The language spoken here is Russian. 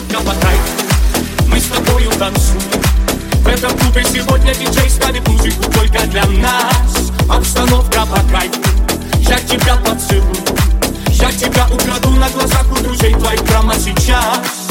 обстановка по кайфу. Мы с тобою танцуем. В этом клубе сегодня диджей ставит музыку только для нас. Обстановка по кайфу. Я тебя поцелую, я тебя украду на глазах у друзей твоих прямо сейчас.